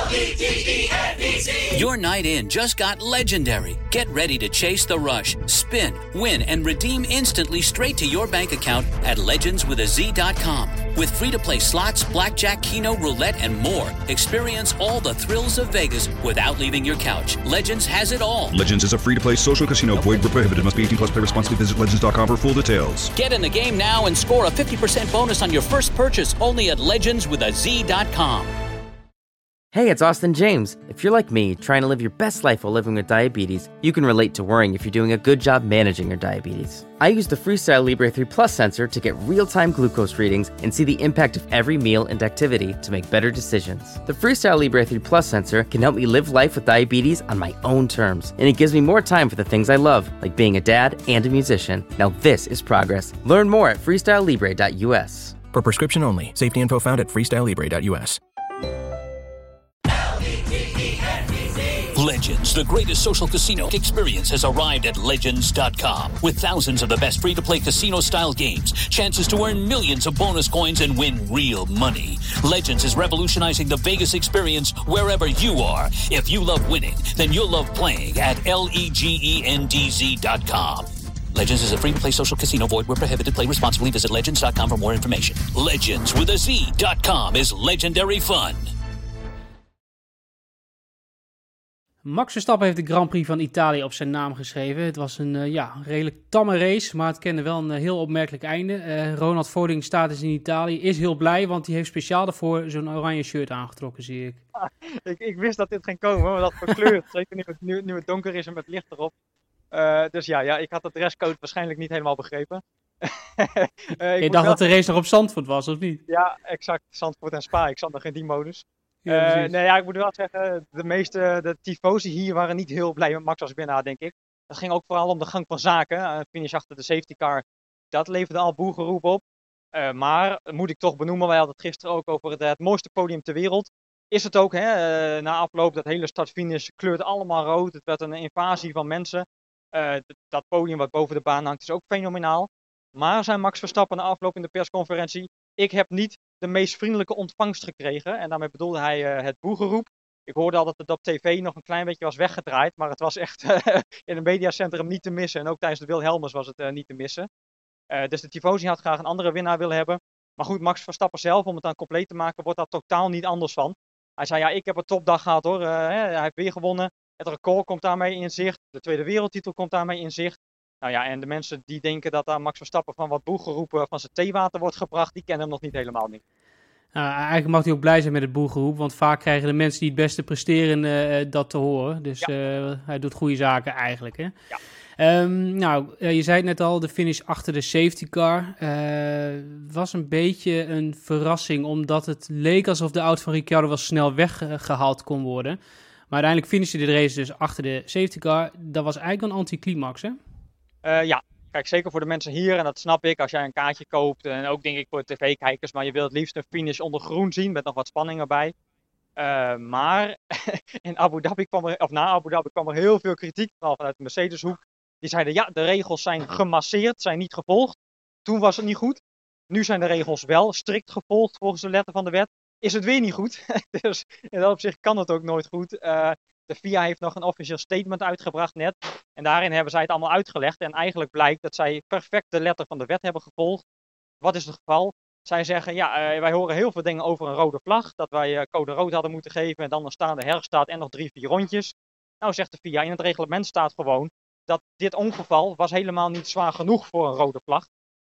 Your night in just got legendary. Get ready to chase the rush, spin, win, and redeem instantly straight to your bank account at legendswithaz.com. With free-to-play slots, blackjack, keno, roulette, and more, experience all the thrills of Vegas without leaving your couch. Legends has it all. Legends is a free-to-play social casino. Void where prohibited. Must be 18 plus. Play responsibly. Visit legends.com for full details. Get in the game now and score a 50% bonus on your first purchase only at legendswithaz.com. Hey, it's Austin James. If you're like me, trying to live your best life while living with diabetes, you can relate to worrying if you're doing a good job managing your diabetes. I use the Freestyle Libre 3 Plus sensor to get real-time glucose readings and see the impact of every meal and activity to make better decisions. The Freestyle Libre 3 Plus sensor can help me live life with diabetes on my own terms, and it gives me more time for the things I love, like being a dad and a musician. Now this is progress. Learn more at freestylelibre.us. For prescription only. Safety info found at freestylelibre.us. Legends, the greatest social casino experience, has arrived at Legends.com. With thousands of the best free-to-play casino-style games, chances to earn millions of bonus coins and win real money. Legends is revolutionizing the Vegas experience wherever you are. If you love winning, then you'll love playing at LEGENDZ.com. Legends is a free-to-play social casino. Void where prohibited. Play responsibly. Visit Legends.com for more information. Legends with a Z.com is legendary fun. Max Verstappen heeft de Grand Prix van Italië op zijn naam geschreven. Het was een redelijk tamme race, maar het kende wel een heel opmerkelijk einde. Ronald Voording staat dus in Italië, is heel blij, want hij heeft speciaal daarvoor zo'n oranje shirt aangetrokken, zie ik. Ik wist dat dit ging komen, maar dat verkleurt. Zeker nu het donker is en met licht erop. Dus ja, ik had de dresscode waarschijnlijk niet helemaal begrepen. Je dacht dat de race nog op Zandvoort was, of niet? Ja, exact. Zandvoort en Spa. Ik zat nog in die modus. Ja, ik moet wel zeggen, de tifosi hier waren niet heel blij met Max als winnaar, denk ik. Dat ging ook vooral om de gang van zaken. Finish achter de safety car, dat leverde al boegeroep op. Maar, moet ik toch benoemen, wij hadden het gisteren ook over het mooiste podium ter wereld. Is het ook, hè? Na afloop, dat hele start-finish kleurt allemaal rood. Het werd een invasie van mensen. Dat podium wat boven de baan hangt is ook fenomenaal. Maar, zei Max Verstappen na afloop in de persconferentie, ik heb niet de meest vriendelijke ontvangst gekregen. En daarmee bedoelde hij het boegeroep. Ik hoorde al dat het op tv nog een klein beetje was weggedraaid. Maar het was echt in het mediacentrum niet te missen. En ook tijdens de Wilhelmus was het niet te missen. Dus de tifosi had graag een andere winnaar willen hebben. Maar goed, Max Verstappen zelf, om het dan compleet te maken, wordt daar totaal niet anders van. Hij zei, ja, ik heb een topdag gehad hoor. Hij heeft weer gewonnen. Het record komt daarmee in zicht. De tweede wereldtitel komt daarmee in zicht. Nou ja, en de mensen die denken dat daar Max Verstappen van wat boegeroepen van zijn theewater wordt gebracht, die kennen hem nog niet helemaal niet. Eigenlijk mag hij ook blij zijn met het boegeroep, want vaak krijgen de mensen die het beste presteren dat te horen. Dus hij doet goede zaken eigenlijk, hè? Ja. Je zei het net al, de finish achter de safety car was een beetje een verrassing, omdat het leek alsof de auto van Ricciardo wel snel weggehaald kon worden. Maar uiteindelijk finishte de race dus achter de safety car. Dat was eigenlijk een anticlimax, hè? Ja, kijk, zeker voor de mensen hier, en dat snap ik, als jij een kaartje koopt, en ook denk ik voor de tv-kijkers, maar je wil het liefst een finish onder groen zien, met nog wat spanning erbij. Maar na Abu Dhabi kwam er heel veel kritiek, vooral vanuit de Mercedes-hoek. Die zeiden, ja, de regels zijn gemasseerd, zijn niet gevolgd. Toen was het niet goed. Nu zijn de regels wel strikt gevolgd volgens de letter van de wet. Is het weer niet goed. Dus in dat opzicht kan het ook nooit goed. De FIA heeft nog een officieel statement uitgebracht net. En daarin hebben zij het allemaal uitgelegd. En eigenlijk blijkt dat zij perfect de letter van de wet hebben gevolgd. Wat is het geval? Zij zeggen, wij horen heel veel dingen over een rode vlag. Dat wij code rood hadden moeten geven en dan een staande herstart en nog 3-4 rondjes. Nou, zegt de FIA, in het reglement staat gewoon dat dit ongeval was helemaal niet zwaar genoeg voor een rode vlag.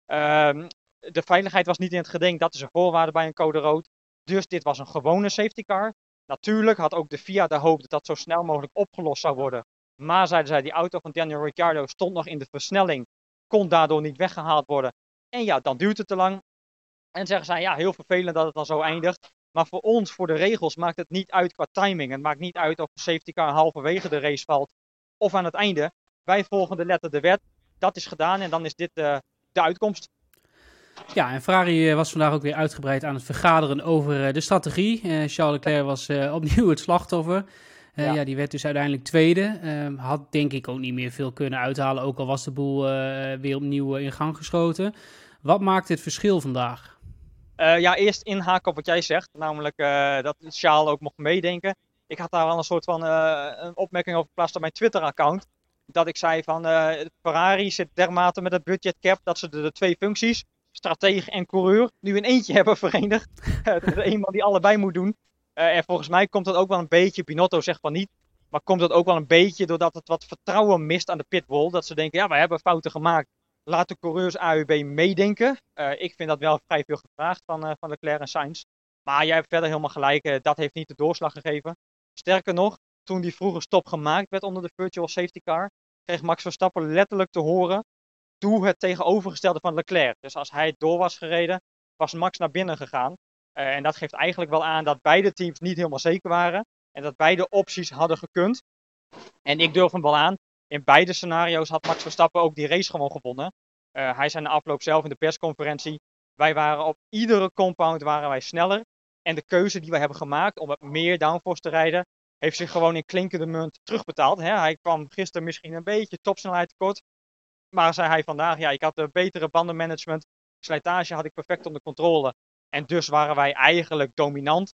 De veiligheid was niet in het geding, dat is een voorwaarde bij een code rood. Dus dit was een gewone safety car. Natuurlijk had ook de FIA de hoop dat dat zo snel mogelijk opgelost zou worden. Maar zeiden zij, die auto van Daniel Ricciardo stond nog in de versnelling. Kon daardoor niet weggehaald worden. En ja, dan duurt het te lang. En zeggen zij, ja, heel vervelend dat het dan zo eindigt. Maar voor ons, voor de regels, maakt het niet uit qua timing. Het maakt niet uit of de safety car halverwege de race valt of aan het einde. Wij volgen de letter de wet. Dat is gedaan en dan is dit de uitkomst. Ja, en Ferrari was vandaag ook weer uitgebreid aan het vergaderen over de strategie. Charles Leclerc was opnieuw het slachtoffer. Die werd dus uiteindelijk tweede. Had denk ik ook niet meer veel kunnen uithalen, ook al was de boel weer opnieuw in gang geschoten. Wat maakt het verschil vandaag? Eerst inhaken op wat jij zegt, namelijk dat Charles ook mocht meedenken. Ik had daar al een soort van een opmerking over geplaatst op mijn Twitter-account. Dat ik zei van Ferrari zit dermate met het budgetcap dat ze de 2 functies, stratege en coureur, nu in eentje hebben verenigd. Er is een man die allebei moet doen. En volgens mij komt dat ook wel een beetje, Binotto zegt van niet, maar komt dat ook wel een beetje doordat het wat vertrouwen mist aan de pitwall. Dat ze denken, ja, wij hebben fouten gemaakt. Laat de coureurs AUB meedenken. Ik vind dat wel vrij veel gevraagd van Leclerc en Sainz. Maar jij hebt verder helemaal gelijk, dat heeft niet de doorslag gegeven. Sterker nog, toen die vroege stop gemaakt werd onder de virtual safety car, kreeg Max Verstappen letterlijk te horen, doe het tegenovergestelde van Leclerc. Dus als hij door was gereden, was Max naar binnen gegaan. En dat geeft eigenlijk wel aan dat beide teams niet helemaal zeker waren. En dat beide opties hadden gekund. En ik durf hem wel aan. In beide scenario's had Max Verstappen ook die race gewoon gewonnen. Hij zei na afloop zelf in de persconferentie. Wij waren op iedere compound sneller. En de keuze die we hebben gemaakt om met meer downforce te rijden, heeft zich gewoon in klinkende munt terugbetaald. Hij kwam gisteren misschien een beetje topsnelheid tekort. Maar zei hij vandaag, ja, ik had een betere bandenmanagement. Slijtage had ik perfect onder controle. En dus waren wij eigenlijk dominant.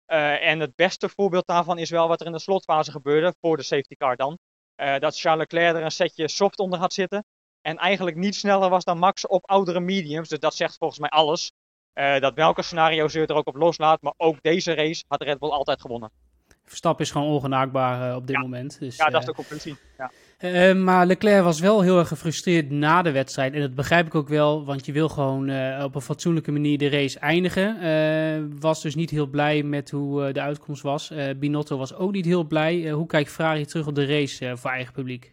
En het beste voorbeeld daarvan is wel wat er in de slotfase gebeurde, voor de safety car dan. Dat Charles Leclerc er een setje soft onder had zitten. En eigenlijk niet sneller was dan Max op oudere mediums. Dus dat zegt volgens mij alles. Dat welke scenario's je er ook op loslaat. Maar ook deze race had Red Bull altijd gewonnen. Verstappen is gewoon ongenaakbaar op dit moment. Dus, ja, dat is de conclusie. Ja. Maar Leclerc was wel heel erg gefrustreerd na de wedstrijd. En dat begrijp ik ook wel, want je wil gewoon op een fatsoenlijke manier de race eindigen. Was dus niet heel blij met hoe de uitkomst was. Binotto was ook niet heel blij. Hoe kijkt Ferrari terug op de race voor eigen publiek?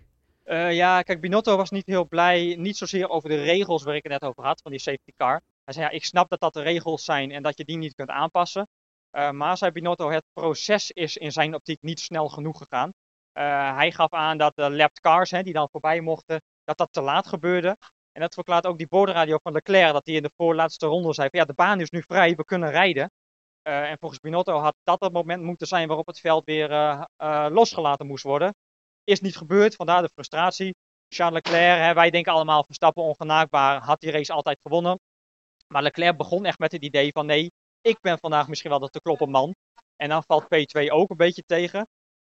Ja, kijk, Binotto was niet heel blij. Niet zozeer over de regels waar ik het net over had, van die safety car. Hij zei, ja, ik snap dat dat de regels zijn en dat je die niet kunt aanpassen. Maar zei Binotto, het proces is in zijn optiek niet snel genoeg gegaan. Hij gaf aan dat de lapped cars, die dan voorbij mochten, dat te laat gebeurde. En dat verklaart ook die boordradio van Leclerc, dat hij in de voorlaatste ronde zei van, ja, de baan is nu vrij, we kunnen rijden. En volgens Binotto had dat het moment moeten zijn waarop het veld weer losgelaten moest worden. Is niet gebeurd, vandaar de frustratie. Charles Leclerc, wij denken allemaal Verstappen ongenaakbaar, had die race altijd gewonnen. Maar Leclerc begon echt met het idee van, nee, ik ben vandaag misschien wel de te kloppen man. En dan valt P2 ook een beetje tegen.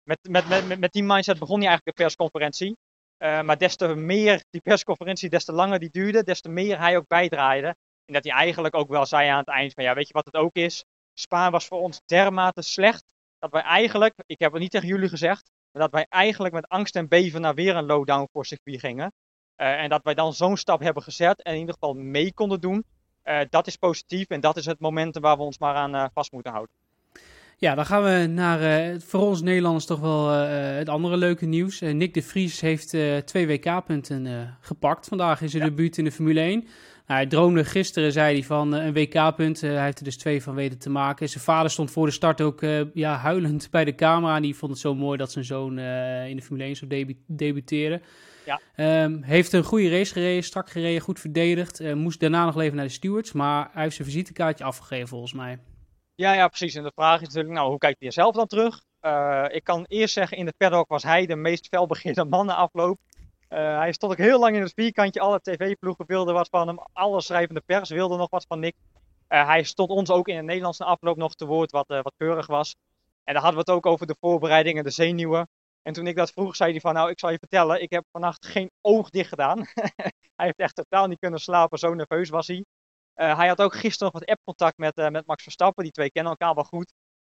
Met die mindset begon hij eigenlijk de persconferentie. Maar des te meer die persconferentie, des te langer die duurde, des te meer hij ook bijdraaide. En dat hij eigenlijk ook wel zei aan het eind van, ja, weet je wat het ook is? Spa was voor ons dermate slecht, dat wij eigenlijk, ik heb het niet tegen jullie gezegd, maar dat wij eigenlijk met angst en beven naar weer een lowdown voor circuit gingen. En dat wij dan zo'n stap hebben gezet en in ieder geval mee konden doen. Dat is positief en dat is het momentum waar we ons maar aan vast moeten houden. Ja, dan gaan we naar voor ons Nederlanders toch wel het andere leuke nieuws. Nick de Vries heeft 2 WK-punten gepakt. Vandaag is zijn debuut in de Formule 1. Nou, hij droomde gisteren, zei hij, van een WK-punt. Hij heeft er dus 2 van weten te maken. Zijn vader stond voor de start ook huilend bij de camera. En die vond het zo mooi dat zijn zoon in de Formule 1 zou debuteren. Ja. Heeft een goede race gereden, strak gereden, goed verdedigd. Moest daarna nog even naar de stewards, maar hij heeft zijn visitekaartje afgegeven volgens mij. Ja, precies. En de vraag is natuurlijk, hoe kijkt hij er zelf dan terug? Ik kan eerst zeggen, in de paddock was hij de meest felbegeerde man na afloop. Hij stond ook heel lang in het vierkantje. Alle tv-ploegen wilden wat van hem. Alle schrijvende pers wilde nog wat van Nick. Hij stond ons ook in het Nederlands na afloop nog te woord, wat keurig was. En dan hadden we het ook over de voorbereidingen, de zenuwen. En toen ik dat vroeg, zei hij van, ik zal je vertellen, ik heb vannacht geen oog dicht gedaan. Hij heeft echt totaal niet kunnen slapen, zo nerveus was hij. Hij had ook gisteren nog wat appcontact met Max Verstappen. Die 2 kennen elkaar wel goed.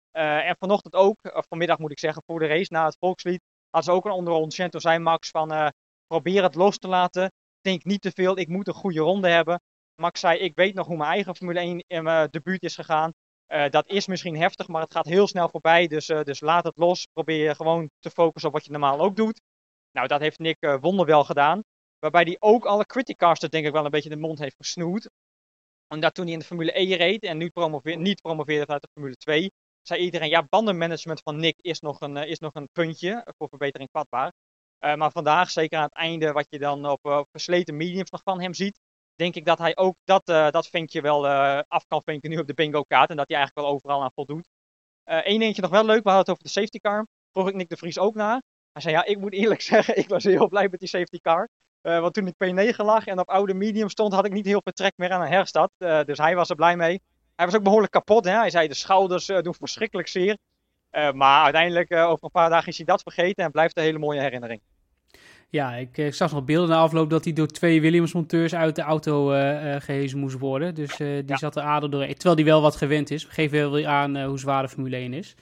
En vanochtend ook, of vanmiddag moet ik zeggen, voor de race, na het volkslied, hadden ze ook een onderrondje. En toen zei Max van, probeer het los te laten. Denk niet te veel, ik moet een goede ronde hebben. Max zei, ik weet nog hoe mijn eigen Formule 1 in mijn debuut is gegaan. Dat is misschien heftig, maar het gaat heel snel voorbij. Dus laat het los. Probeer je gewoon te focussen op wat je normaal ook doet. Nou, dat heeft Nick wonderwel gedaan. Waarbij hij ook alle criticasters denk ik wel een beetje de mond heeft gesnoerd. Omdat toen hij in de Formule E reed en nu niet promoveerde vanuit de Formule 2, zei iedereen, ja, bandenmanagement van Nick is nog een puntje voor verbetering vatbaar. Maar vandaag, zeker aan het einde, wat je dan op versleten mediums nog van hem ziet, denk ik dat hij ook dat vinkje wel af kan vinken nu op de bingo kaart. En dat hij eigenlijk wel overal aan voldoet. Eén eentje nog wel leuk, we hadden het over de safety car. Vroeg ik Nick de Vries ook naar. Hij zei, ja, ik moet eerlijk zeggen, ik was heel blij met die safety car. Want toen ik P9 lag en op oude medium stond, had ik niet heel veel trek meer aan een herstart. Dus hij was er blij mee. Hij was ook behoorlijk kapot. Hè? Hij zei, de schouders doen verschrikkelijk zeer. Maar uiteindelijk, over een paar dagen is hij dat vergeten en blijft een hele mooie herinnering. Ja, ik zag nog beelden na afloop dat hij door 2 Williams-monteurs uit de auto gehezen moest worden. Dus die zat er aardig doorheen. Terwijl hij wel wat gewend is. We geven wel weer aan hoe zwaar de Formule 1 is.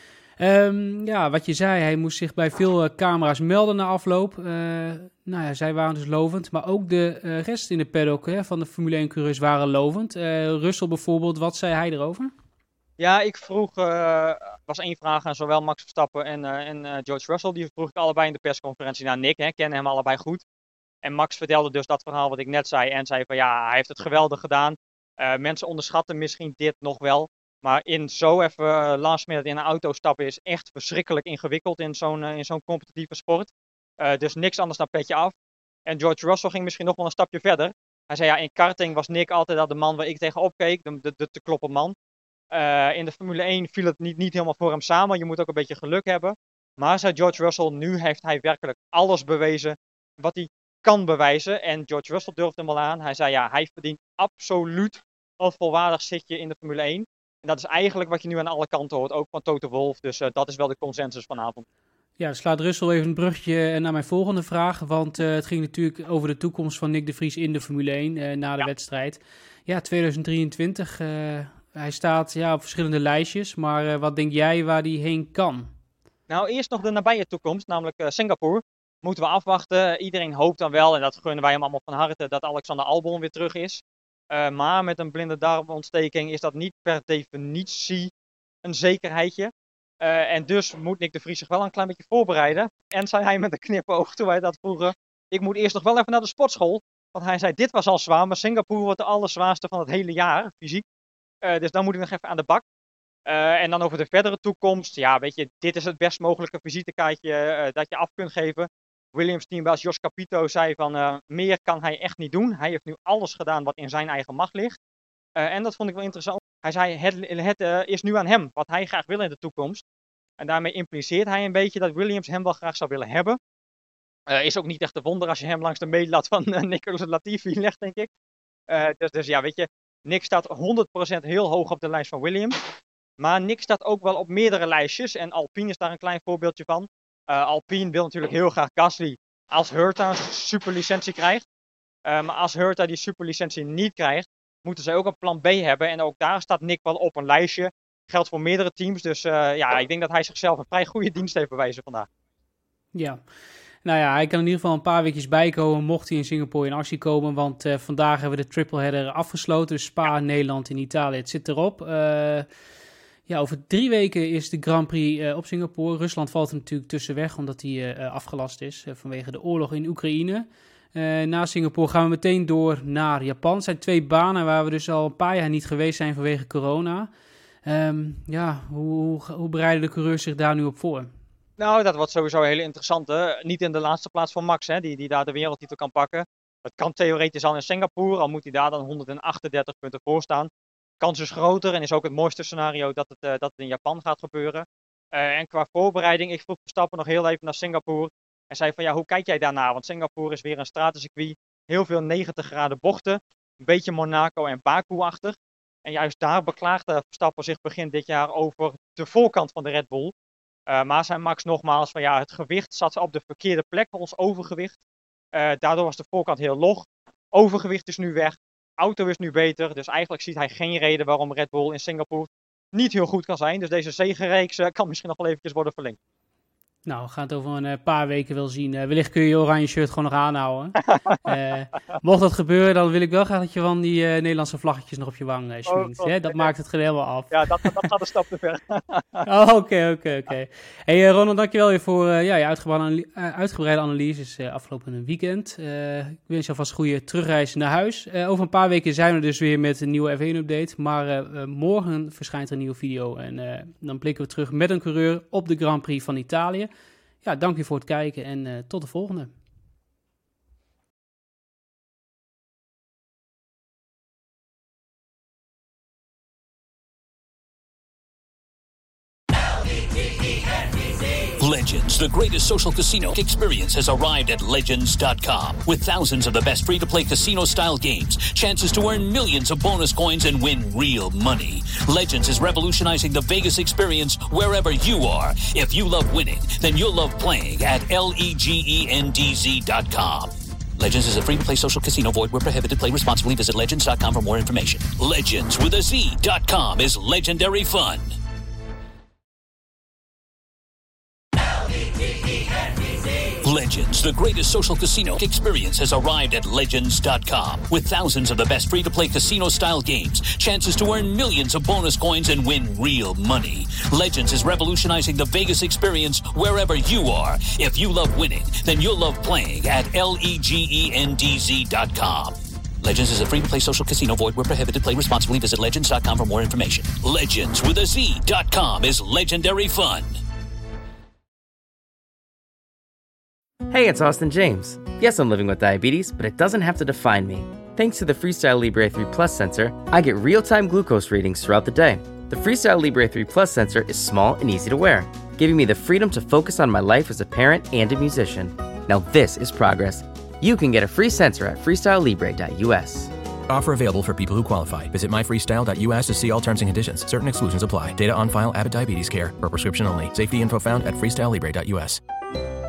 Wat je zei, hij moest zich bij veel camera's melden na afloop. Zij waren dus lovend. Maar ook de rest in de paddock van de Formule 1-coureurs waren lovend. Russell bijvoorbeeld, wat zei hij erover? Ja, ik vroeg, was 1 vraag aan zowel Max Verstappen en George Russell. Die vroeg ik allebei in de persconferentie naar Nick. Kennen hem allebei goed. En Max vertelde dus dat verhaal wat ik net zei. En zei van ja, hij heeft het geweldig gedaan. Mensen onderschatten misschien dit nog wel. Maar in zo even last minute in een auto stappen is echt verschrikkelijk ingewikkeld in zo'n competitieve sport. Dus niks anders dan petje af. En George Russell ging misschien nog wel een stapje verder. Hij zei ja, in karting was Nick altijd al de man waar ik tegenop keek. De te kloppen man. In de Formule 1 viel het niet helemaal voor hem samen. Je moet ook een beetje geluk hebben. Maar zei George Russell, nu heeft hij werkelijk alles bewezen wat hij kan bewijzen. En George Russell durfde hem wel aan. Hij zei ja, hij verdient absoluut een volwaardig zitje in de Formule 1. En dat is eigenlijk wat je nu aan alle kanten hoort, ook van Toto Wolff. Dus dat is wel de consensus vanavond. Ja, dan slaat Russell even een bruggetje naar mijn volgende vraag. Want het ging natuurlijk over de toekomst van Nick de Vries in de Formule 1 na de wedstrijd. Ja, 2023... Hij staat op verschillende lijstjes, maar wat denk jij waar hij heen kan? Nou, eerst nog de nabije toekomst, namelijk Singapore. Moeten we afwachten. Iedereen hoopt dan wel, en dat gunnen wij hem allemaal van harte, dat Alexander Albon weer terug is. Maar met een blinde darmontsteking is dat niet per definitie een zekerheidje. En dus moet Nick de Vries zich wel een klein beetje voorbereiden. En zei hij met een knipoog toen wij dat vroegen, ik moet eerst nog wel even naar de sportschool. Want hij zei, dit was al zwaar, maar Singapore wordt de allerzwaarste van het hele jaar, fysiek. Dus dan moet ik nog even aan de bak. En dan over de verdere toekomst. Ja, weet je, dit is het best mogelijke visitekaartje dat je af kunt geven. Williams teambaas Jos Capito zei van meer kan hij echt niet doen. Hij heeft nu alles gedaan wat in zijn eigen macht ligt. En dat vond ik wel interessant. Hij zei het is nu aan hem wat hij graag wil in de toekomst. En daarmee impliceert hij een beetje dat Williams hem wel graag zou willen hebben. Is ook niet echt te wonder als je hem langs de meetlat van Nicolas Latifi legt, denk ik. Dus ja, weet je. Nick staat 100% heel hoog op de lijst van Williams. Maar Nick staat ook wel op meerdere lijstjes. En Alpine is daar een klein voorbeeldje van. Alpine wil natuurlijk heel graag Gasly als Herta een superlicentie krijgt. Maar als Herta die superlicentie niet krijgt, moeten ze ook een plan B hebben. En ook daar staat Nick wel op een lijstje. Geldt voor meerdere teams. Dus ik denk dat hij zichzelf een vrij goede dienst heeft bewezen vandaag. Ja. Nou ja, hij kan in ieder geval een paar weekjes bijkomen, mocht hij in Singapore in actie komen. Want vandaag hebben we de tripleheader afgesloten. Dus Spa, Nederland en Italië, het zit erop. Over 3 weken is de Grand Prix op Singapore. Rusland valt er natuurlijk tussenweg, omdat die afgelast is vanwege de oorlog in Oekraïne. Na Singapore gaan we meteen door naar Japan. Het zijn 2 banen waar we dus al een paar jaar niet geweest zijn vanwege corona. Hoe bereiden de coureurs zich daar nu op voor? Nou, dat wordt sowieso heel interessant. Niet in de laatste plaats van Max, die daar de wereldtitel kan pakken. Dat kan theoretisch al in Singapore, al moet hij daar dan 138 punten voor staan. Kans is groter en is ook het mooiste scenario dat het in Japan gaat gebeuren. En qua voorbereiding, ik vroeg Verstappen nog heel even naar Singapore. En zei van ja, hoe kijk jij daarna? Want Singapore is weer een stratencircuit. Heel veel 90 graden bochten. Een beetje Monaco en Baku-achtig. En juist daar beklaagde Verstappen zich begin dit jaar over de voorkant van de Red Bull. Maar zei Max nogmaals van ja, het gewicht zat op de verkeerde plek, ons overgewicht. Daardoor was de voorkant heel log. Overgewicht is nu weg. Auto is nu beter. Dus eigenlijk ziet hij geen reden waarom Red Bull in Singapore niet heel goed kan zijn. Dus deze zegenreeks kan misschien nog wel eventjes worden verlengd. Nou, we gaan het over een paar weken wel zien. Wellicht kun je je oranje shirt gewoon nog aanhouden. Mocht dat gebeuren, dan wil ik wel graag dat je van die Nederlandse vlaggetjes nog op je wang schwingt. Dat maakt het helemaal af. Ja, dat gaat een stap te ver. Oké. Hey Ronald, dankjewel weer voor je uitgebreide analyses afgelopen weekend. Ik wens je alvast goede terugreis naar huis. Over een paar weken zijn we dus weer met een nieuwe F1-update. Maar morgen verschijnt er een nieuwe video. En dan blikken we terug met een coureur op de Grand Prix van Italië. Ja, dank je voor het kijken en tot de volgende. Legends, the greatest social casino experience, has arrived at Legends.com. With thousands of the best free-to-play casino-style games, chances to earn millions of bonus coins and win real money. Legends is revolutionizing the Vegas experience wherever you are. If you love winning, then you'll love playing at LEGENDZ.com. Legends is a free-to-play social casino. Void where prohibited. Play responsibly. Visit Legends.com for more information. Legends with a Z.com is legendary fun. Legends, the greatest social casino experience, has arrived at Legends.com. With thousands of the best free-to-play casino-style games, chances to earn millions of bonus coins and win real money. Legends is revolutionizing the Vegas experience wherever you are. If you love winning, then you'll love playing at LEGENDZ.com. Legends is a free-to-play social casino. Void where prohibited. Play responsibly. Visit Legends.com for more information. Legends with a Z.com is legendary fun. Hey, it's Austin James. Yes, I'm living with diabetes, but it doesn't have to define me. Thanks to the Freestyle Libre 3 Plus sensor, I get real-time glucose readings throughout the day. The Freestyle Libre 3 Plus sensor is small and easy to wear, giving me the freedom to focus on my life as a parent and a musician. Now this is progress. You can get a free sensor at freestylelibre.us. Offer available for people who qualify. Visit myfreestyle.us to see all terms and conditions. Certain exclusions apply. Data on file. Abbott Diabetes Care. For prescription only. Safety info found at freestylelibre.us.